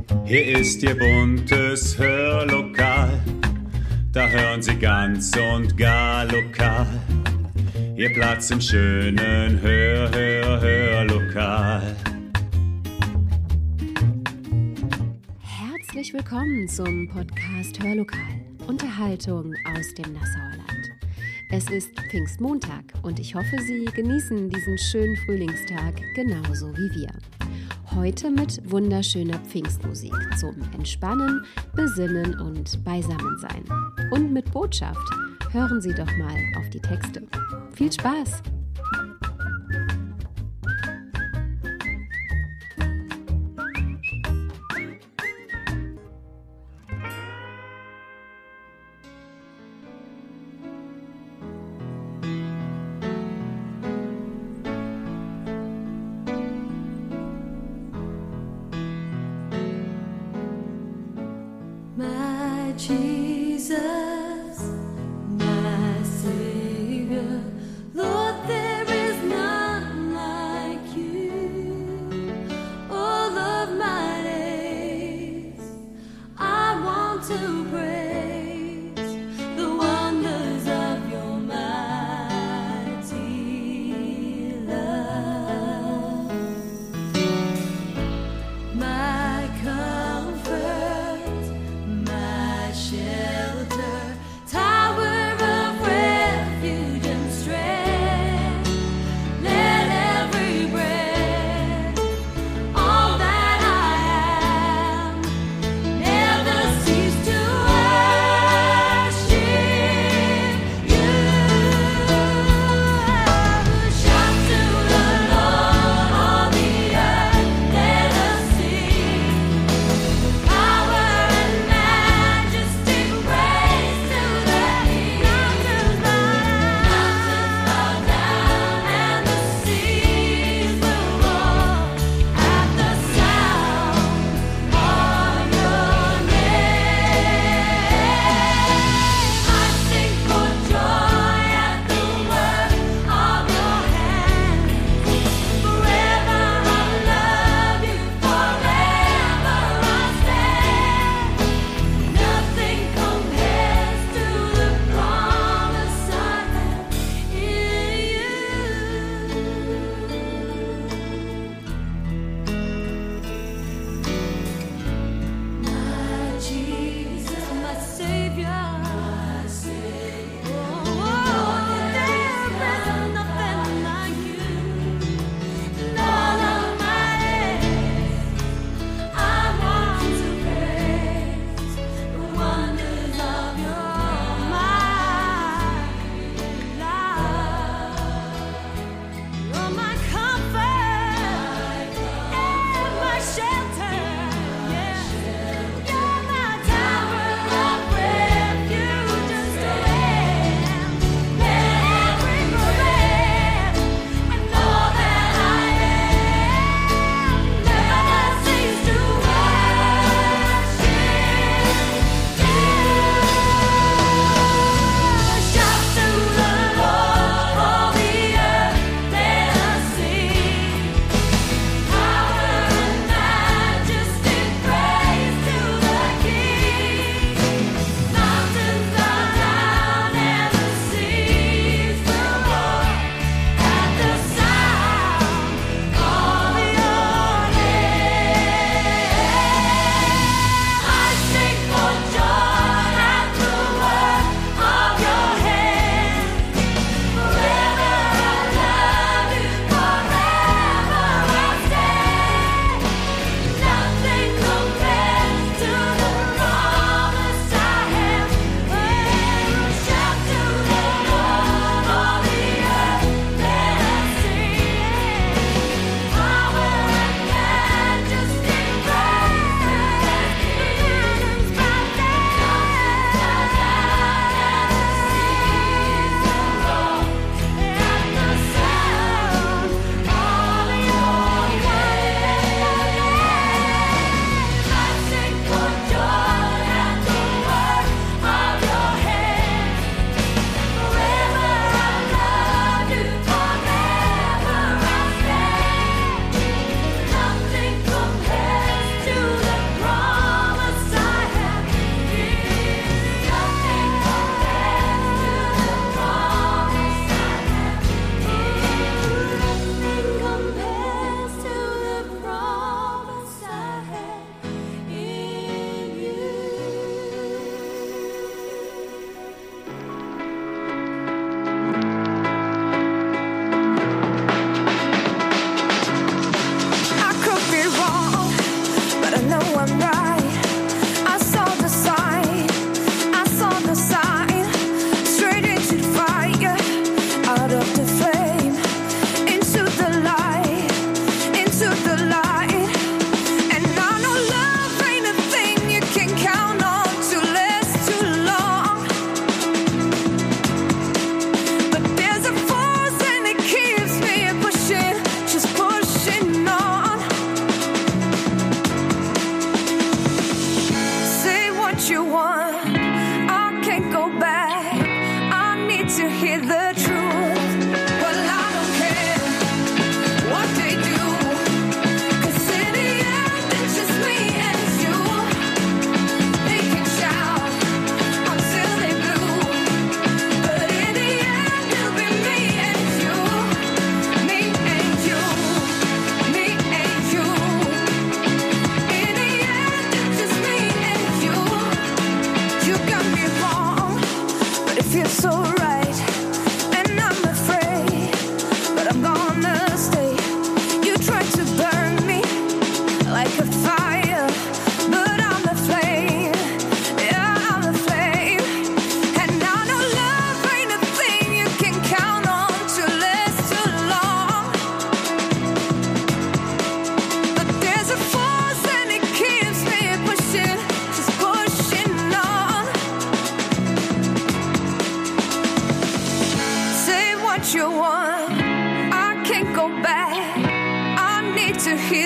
Hier ist Ihr buntes Hörlokal, da hören Sie ganz und gar lokal. Ihr Platz im schönen Hörlokal. Herzlich willkommen zum Podcast Hörlokal, Unterhaltung aus dem Nassauer Land. Es ist Pfingstmontag und ich hoffe, Sie genießen diesen schönen Frühlingstag genauso wie wir. Heute mit wunderschöner Pfingstmusik zum Entspannen, Besinnen und Beisammensein. Und mit Botschaft. Hören Sie doch mal auf die Texte. Viel Spaß! My Jesus, my Savior, Lord, there is none like you. All of my days, I want to praise the wonders of your mighty love. My comfort, my shelter,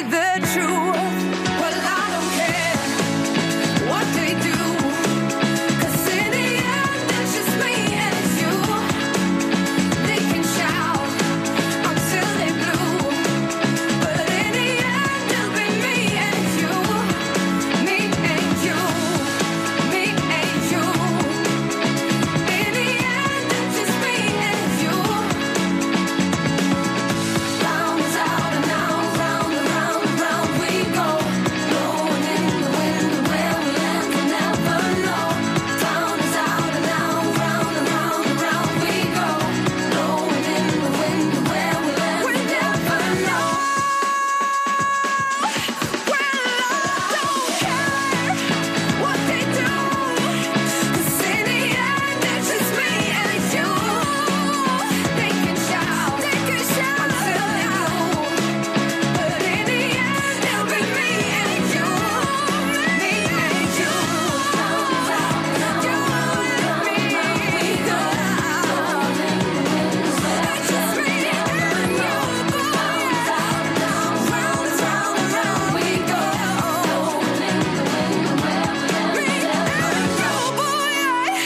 the truth. Well, I don't care what they do, 'cause in the end it's just me and you. They can shout until they blue, but in the end it'll be me and you. Me and you. Me and you. In the end it's just me and you. Round is out and out, round and round and round we go. Blowing in the wind, where we land we'll never know. Round is out and out, round and round and round we go. Blowing in the wind, where we land we'll never know. Well, I don't care what they do, 'cause in the end it's just me and you. They can shout until they know, but in the end it'll be me and you. Me and you. Round and round, you and me. We go. It's just me and you. Round and round and round we go. Blowing in the wind, where we land we'll never know, boy.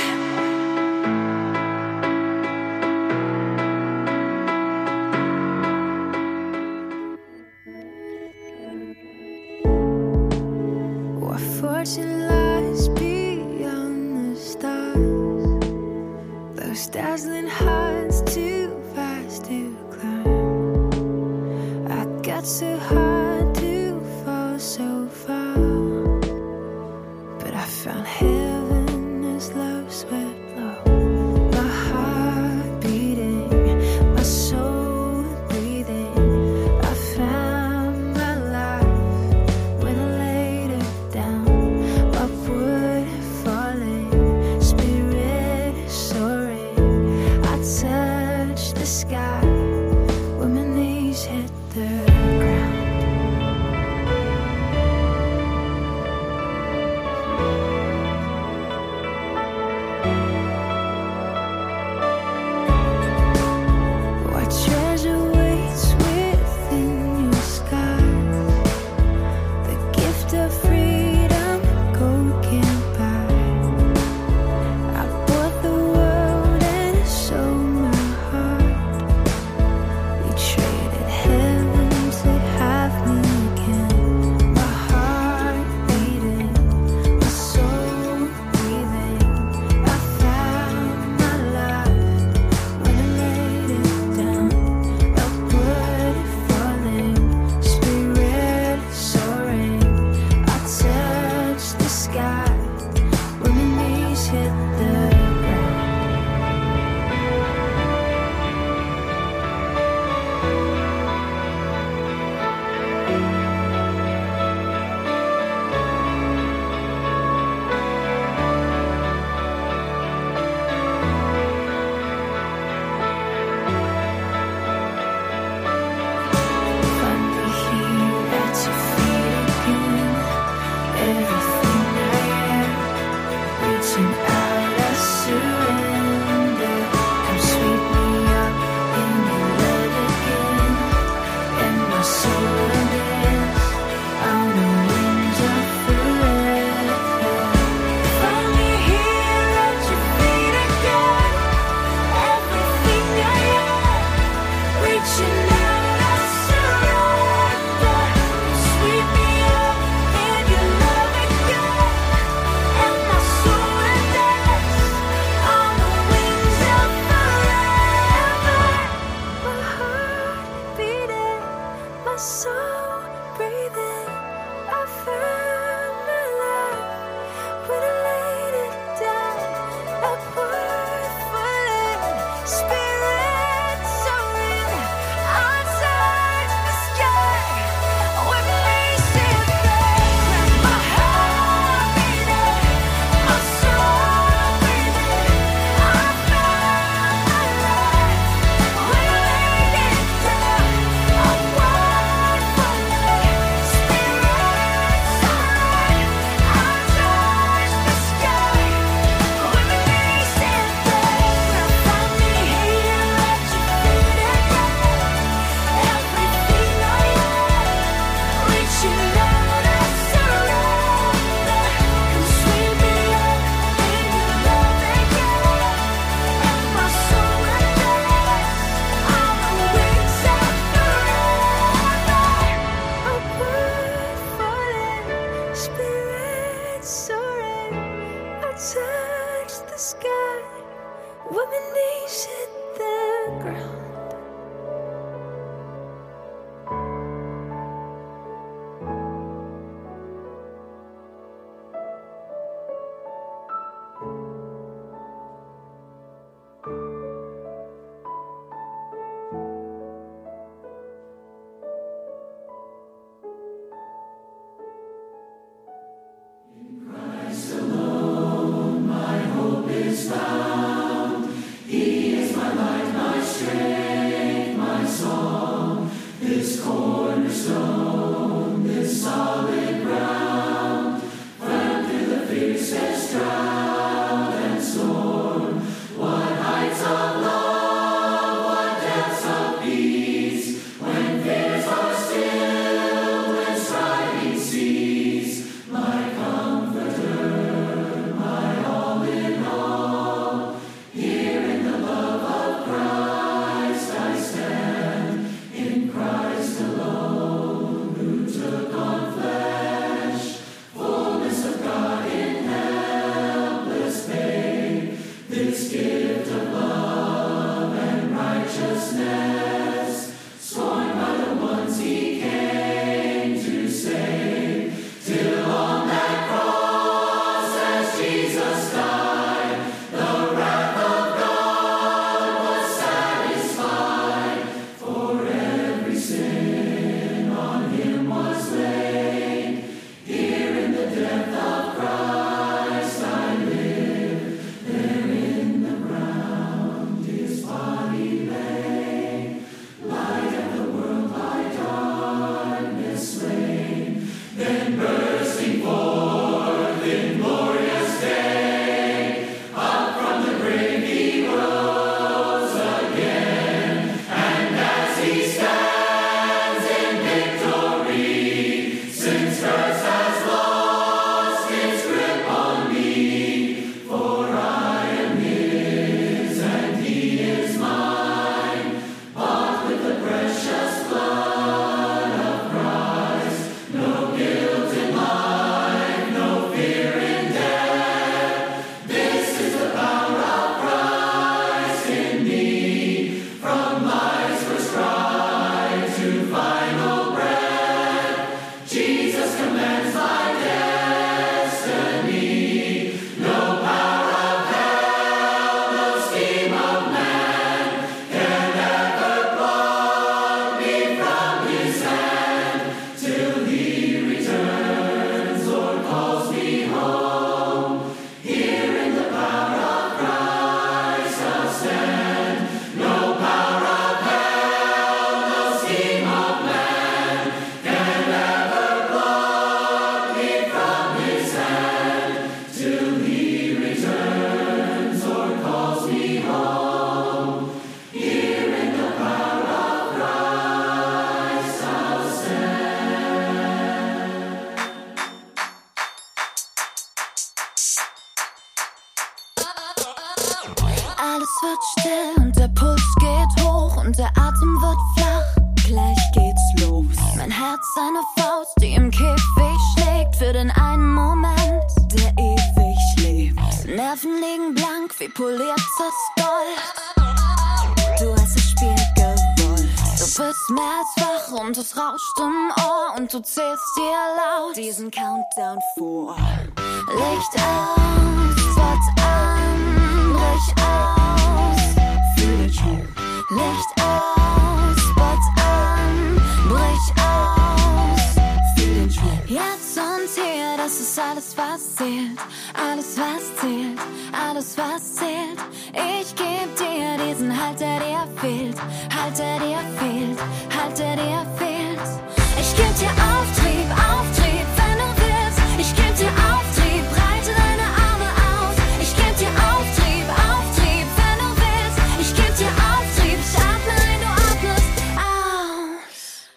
What fortune lies beyond the stars? Those dazzling heights too fast to climb. I got so high to fall so far, but I found heaven as love swept low. My heart beating, my soul breathing. I found my life when I laid it down. Upward falling, spirit soaring. I touched the sky when my knees hit the ground. What treasure waits within your skies? The gift of freedom gold can't buy. I bought the world and sold my heart. We traded heaven to have me again. My heart beating, my soul breathing. I found my life when I laid it down. Upward falling, spirit soaring. I touched the sky when my knees hit the ground. Finally here at your feet again. Everything I am, reaching out, I surrender. Come sweep me up in your love again, and my soul dance on the wings of forever. Finally here at your feet again. Everything I am, reaching out, I surrender. Sweep me up in your love again, and my soul dance on the wings of forever. My heart beating, my soul breathing. I found my life when I laid it down. Upward falling, spirit soaring. I touched the sky when my knees hit the ground. My heart beating, my soul breathing. I found my life when I laid it down. Upward falling, spirit when my knees hit the ground. Alles wird still und der Puls geht hoch und der Atem wird flach. Gleich geht's los. Mein Herz eine Faust, die im Käfig schlägt für den einen Moment, der ewig lebt. Nerven liegen blank wie poliertes Gold. Du hast das Spiel gewollt. Du bist mehr als wach und es rauscht im Ohr und du zählst dir laut diesen Countdown vor. Licht aus, Spot an, brich aus, fühl den Schwung. Licht aus, Spot an, brich aus, fühl den Schwung. Jetzt und hier, das ist alles, was zählt. Alles, was zählt, alles, was zählt. Ich geb dir diesen Halt, der dir fehlt. Halt, der dir fehlt, Halt, der dir fehlt. Ich geb dir Auftrieb, Auftrieb, wenn du willst. Ich geb dir Auftrieb, breite deine Arme aus. Ich geb dir Auftrieb, Auftrieb, wenn du willst. Ich geb dir Auftrieb, ich atme ein, du atmest aus.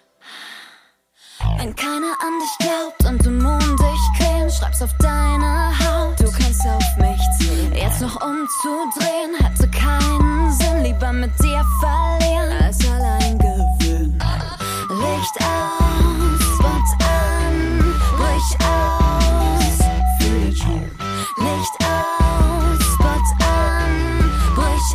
Wenn keiner an dich glaubt und Dämonen dich quälen, schreib's auf deine Haut. Du kannst auf mich zählen. Jetzt noch umzudrehen, hätte keinen Sinn. Lieber mit dir verlieren, als allein gewinnen. Licht aus, Spot an, brich aus, fühl den Schwung. Licht aus, Spot an, brich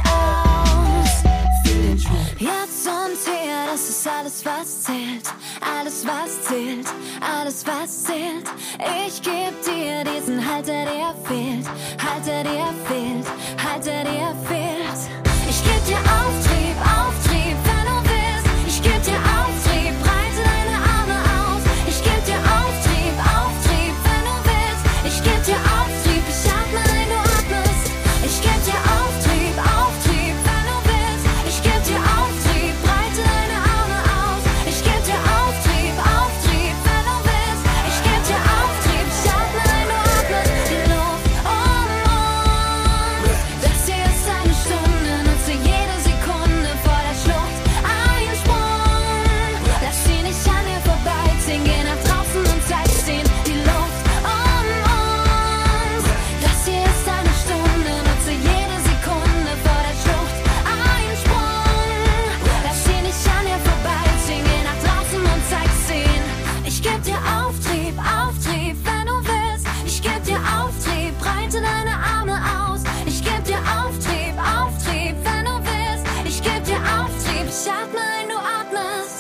was zählt. Ich geb dir diesen Halt, der dir fehlt. Halt, der dir fehlt. Halt, der dir fehlt. Ich geb dir Auftrieb, Auftrieb, wenn du willst. Ich geb dir Auftrieb, breite deine Arme aus. Ich geb dir Auftrieb, Auftrieb, wenn du willst. Ich geb dir Auftrieb, ich atme ein, du atmest. Ich geb dir Auftrieb, Auftrieb, wenn du willst. Ich geb dir Auftrieb, breite deine Arme aus. Ich geb dir Auftrieb, Auftrieb, wenn du willst. Ich geb dir Auftrieb, ich atme ein, du atmest. Die Luft um uns. Das hier ist eine Stunde, nutze jede Sekunde vor der Schlucht. Ein Sprung, lass sie nicht an dir vorbeiziehen. Geh nach draußen und Sightseeing. Die Luft um uns. Das hier ist eine Stunde, nutze jede Sekunde vor der Schlucht. Ein Sprung, lass sie nicht an dir vorbeiziehen. Geh nach draußen und Sightseeing. Ich geb dir Auftrieb, Auftrieb, wenn du willst. Ich geb dir Auftrieb, breite deine Arme aus. Ich geb dir Auftrieb, Auftrieb, wenn du willst. Ich geb dir Auftrieb, ich atme ein, du atmest.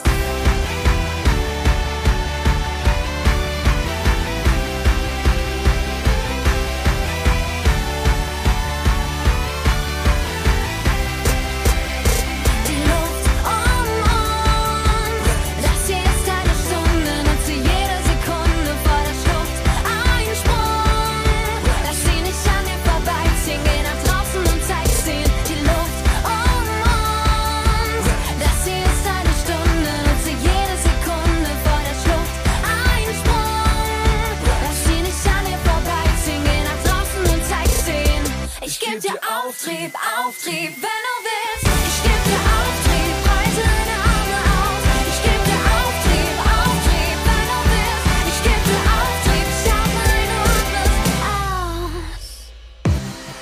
Die Luft um uns. Das hier ist eine Stunde, nutze jede Sekunde vor der Schlucht. Ein Sprung, lass sie nicht an dir vorbeiziehen. Geh nach draußen und Sightseeing. Die Luft um uns. Das hier ist eine Stunde, nutze jede Sekunde vor der Schlucht. Ein Sprung, lass sie nicht an dir vorbeiziehen. Geh nach draußen und Sightseeing. Ich geb dir Auftrieb, Auftrieb, wenn du willst. Ich geb dir Auftrieb, breite deine Arme aus. Ich geb dir Auftrieb, Auftrieb, wenn du willst. Ich geb dir Auftrieb, ich atme ein, du atmest aus.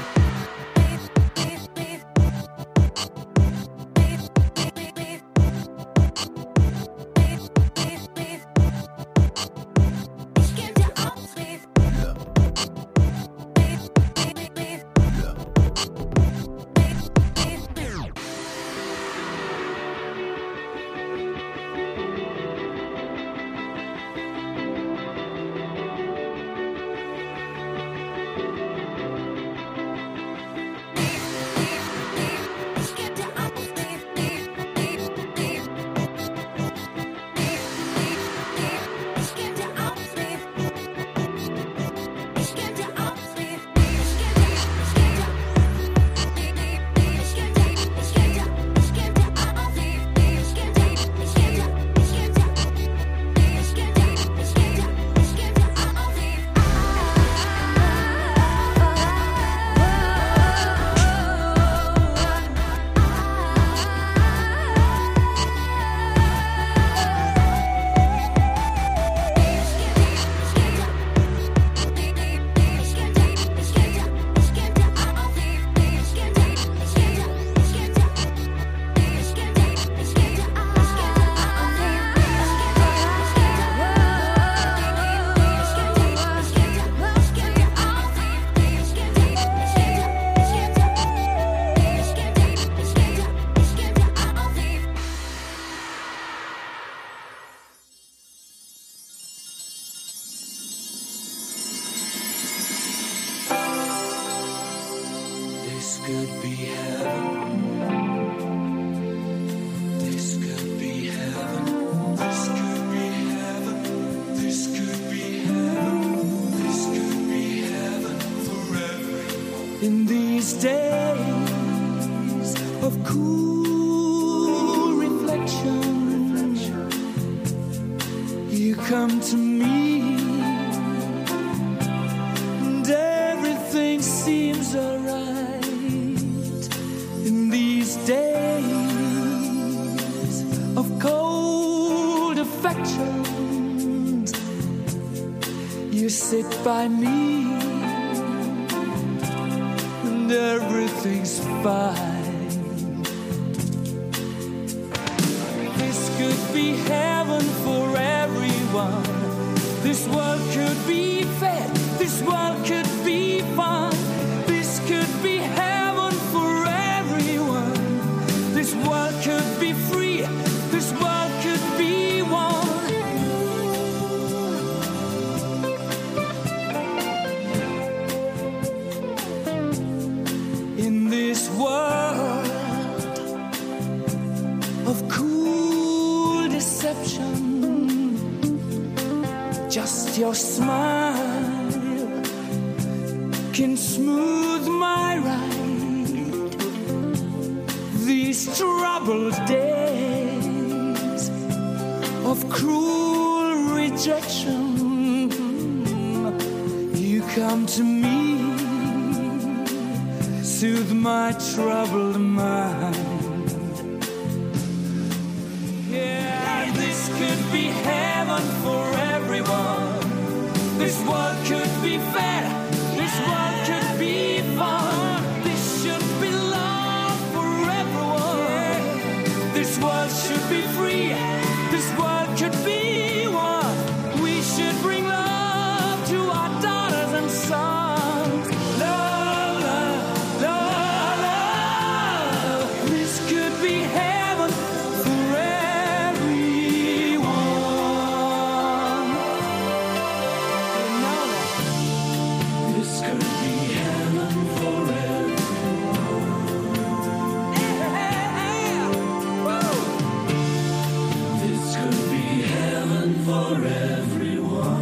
Ich geb dir Auftrieb. Ich geb dir Auftrieb. Ich geb dir Auftrieb. Ich geb dir Auftrieb. This could be heaven. This could be heaven. This could be heaven. This could be heaven. This could be heaven for everyone. In these days of cool reflection, you come to me, and everything seems alright. In these days of cold affections, you sit by me, and everything's fine. This could be heaven for everyone. This world could be fair. This world could be fun. This could be heaven for everyone. This world could be free. This world could be one. Just your smile can smooth my ride. These troubled days of cruel rejection, you come to me, soothe my troubled mind. Yeah, this could be heaven for everyone. This world could be fair. This world could be fun. This should be love for everyone. This world should be free. This world could be one. We should bring love to our daughters and sons. Love, love, love, love. This could be heaven for everyone. You know that. This could be heaven for everyone. Yeah. Woo. This could be heaven for everyone.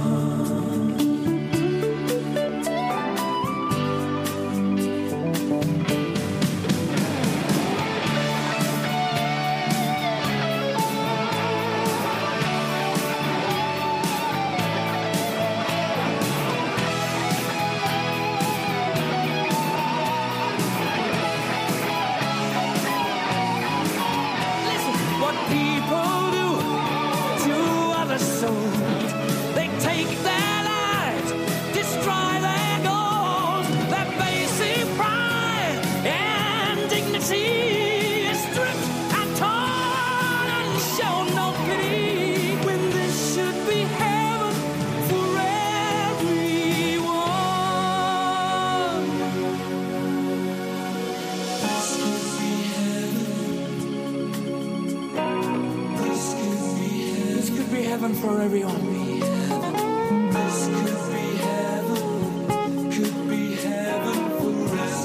Listen, what people do to other souls, they take their lives, destroy their goals, their basic pride and dignity is stripped and torn and show no pity, when this should be heaven for everyone. This could be heaven. This could be heaven for everyone. This could be heaven. Could be heaven for us.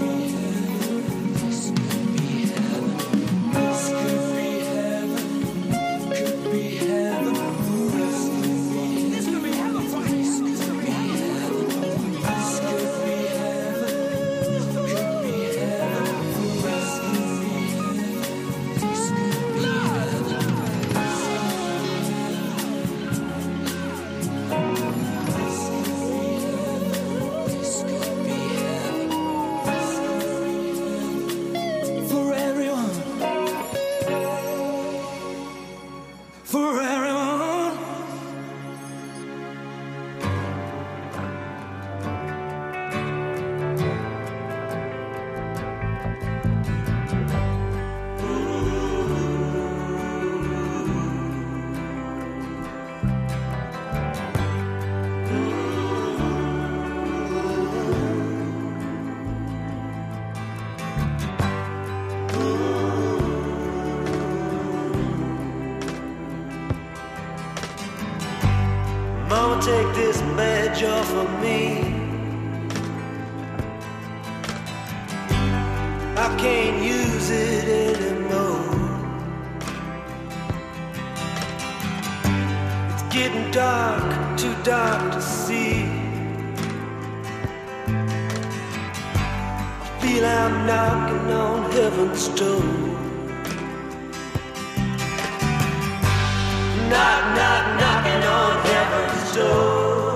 This could be heaven. This could be heaven. Could be heaven for us. This could be heaven for us. This could be heaven. This could be heaven. Could be heaven for us. This could be heaven. For everyone. For everyone. Mama, take this badge off of me. I can't use it anymore. It's getting dark, too dark to see. I feel I'm knocking on heaven's door. Knock, knock, knocking on heaven's door.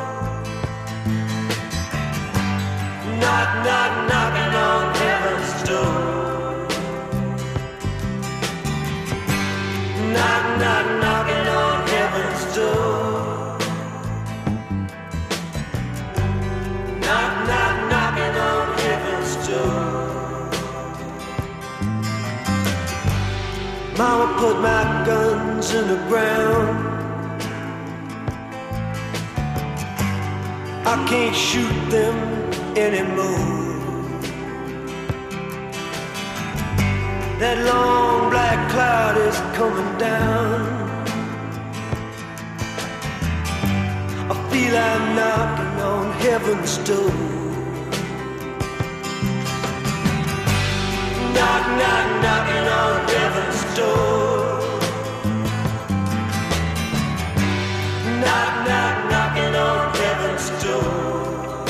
Knock, knock, knocking on heaven's door. Knock, knock, knocking on heaven's door. Knock, knock, knocking on heaven's door. Mama put my guns in the ground. I can't shoot them anymore. That long black cloud is coming down. I feel I'm knocking on heaven's door. Knock, knock, knocking on heaven's door. Knock, knock, knocking on heaven's door.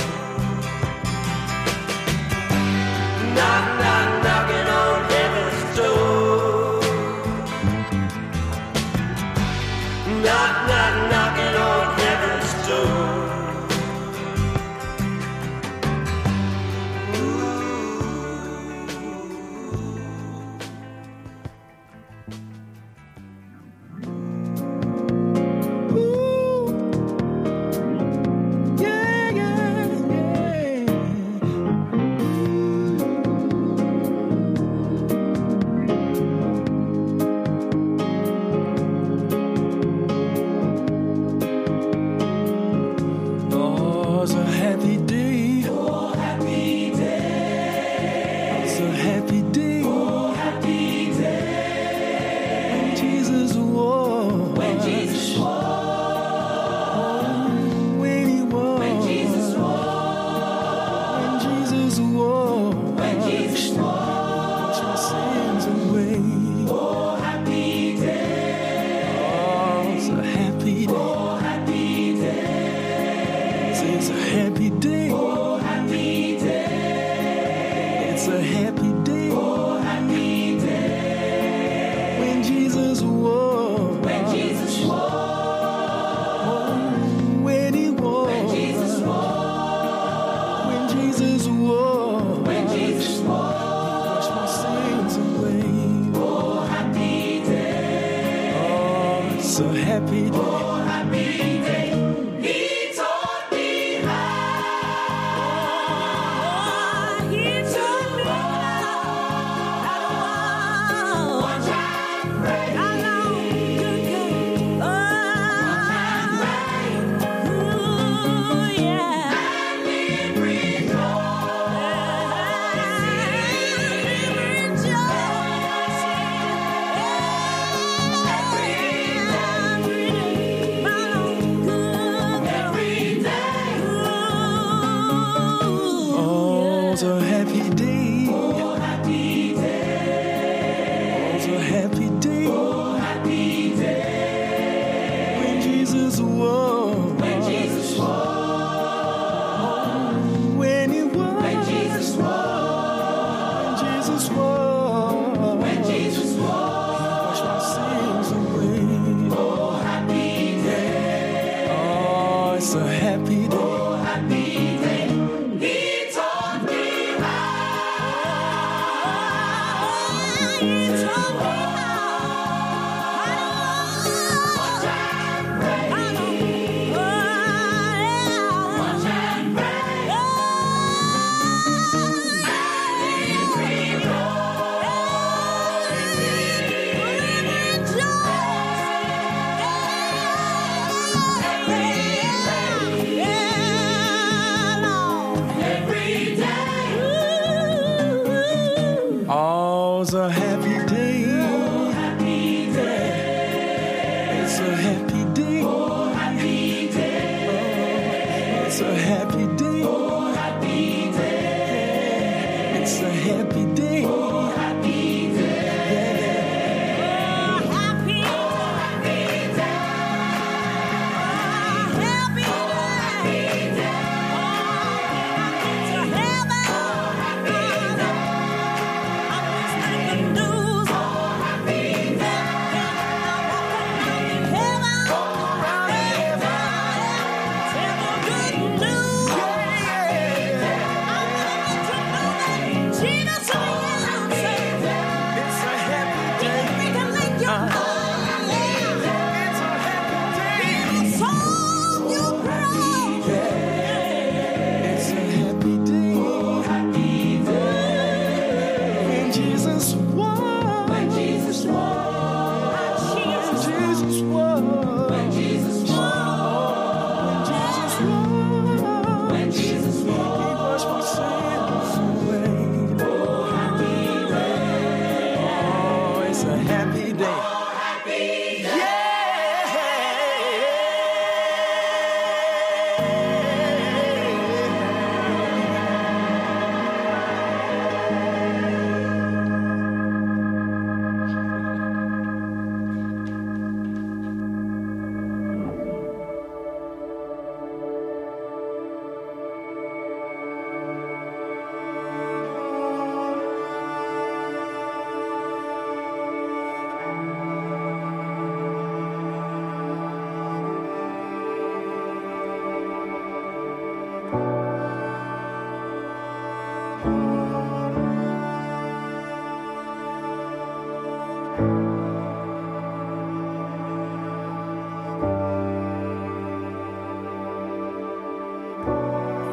Knock, knock, knocking on heaven's door. Knock, knock, knocking on heaven's door.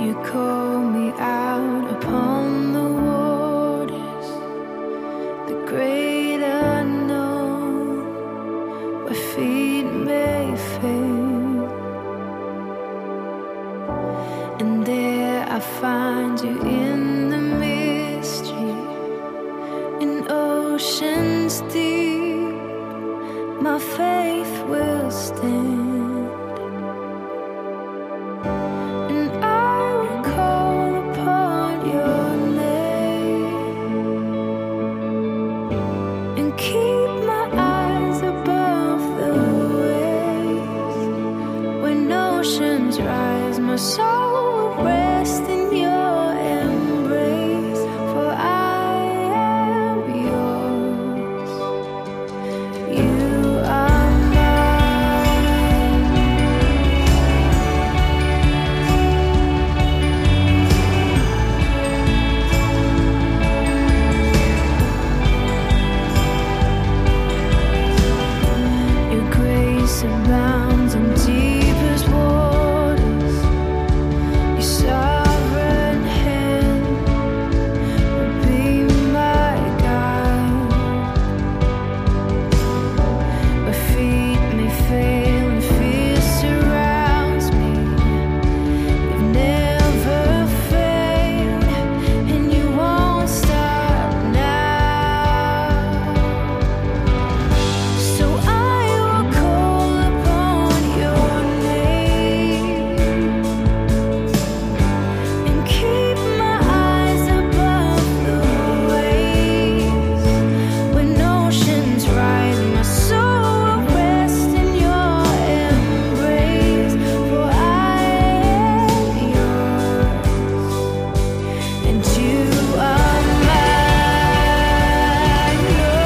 You call me out upon the waters, the great unknown, where feet may fail. And there I find you in the mystery, in oceans deep, my faith will stand. My soul will rest in your embrace, for I am yours. You are mine. Your grace abounds in deepest waters. Sovereign hand will be my guide. Where feet may fail and fear surrounds me, you've never failed and you won't stop now. So I will call upon your name and keep my eyes above the waves. When oceans rise, my soul will rest in your embrace, for I am yours and you are mine.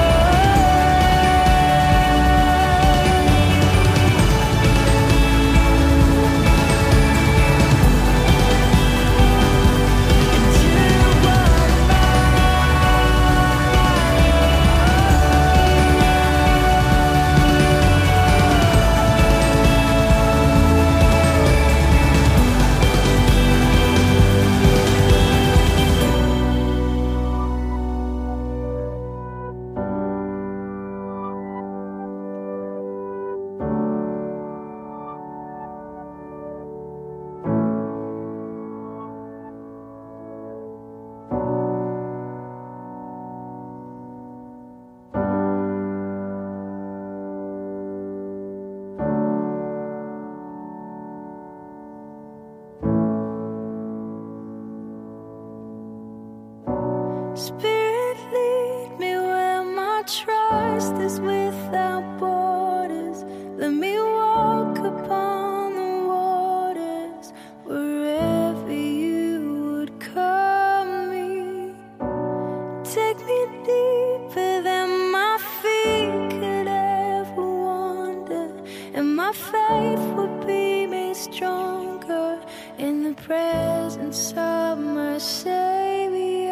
Spirit, lead me where my trust is without borders. Let me walk upon the waters wherever you would call me. Take me deeper than my feet could ever wander, and my faith would be made stronger in the presence of my Savior.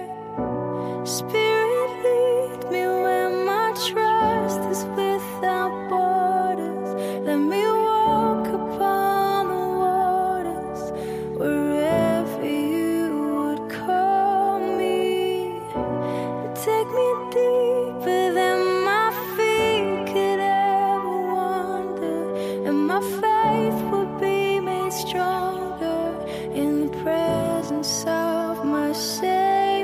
Spirit, lead me where my trust is without borders. Let me walk upon the waters wherever you would call me. Take me deeper than my feet could ever wander, and my faith would be made stronger in the presence of my Savior.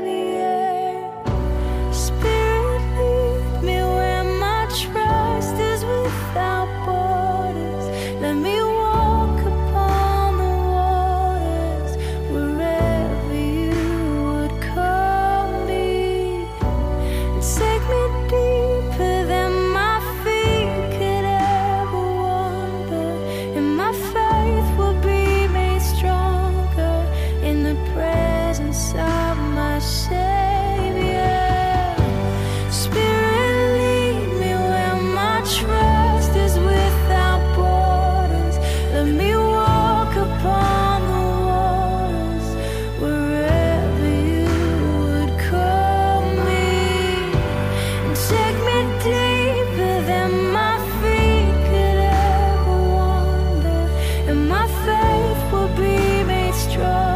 Spirit, lead me where my trust is without borders. Let me walk upon the waters wherever you would call me. Take me deeper than my feet could ever wander, and my faith will be made stronger in the presence of my Savior. Spirit, lead me where my trust is without borders. Let me walk upon the waters wherever you would call me. And take me deeper than my feet could ever wander, and my faith will be made strong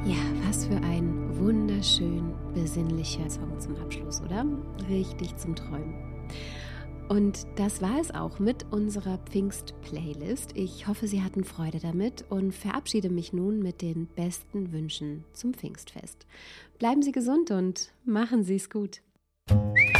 Ja, was für ein wunderschön besinnlicher Song zum Abschluss, oder? Richtig zum Träumen. Und das war es auch mit unserer Pfingst-Playlist. Ich hoffe, Sie hatten Freude damit und verabschiede mich nun mit den besten Wünschen zum Pfingstfest. Bleiben Sie gesund und machen Sie es gut.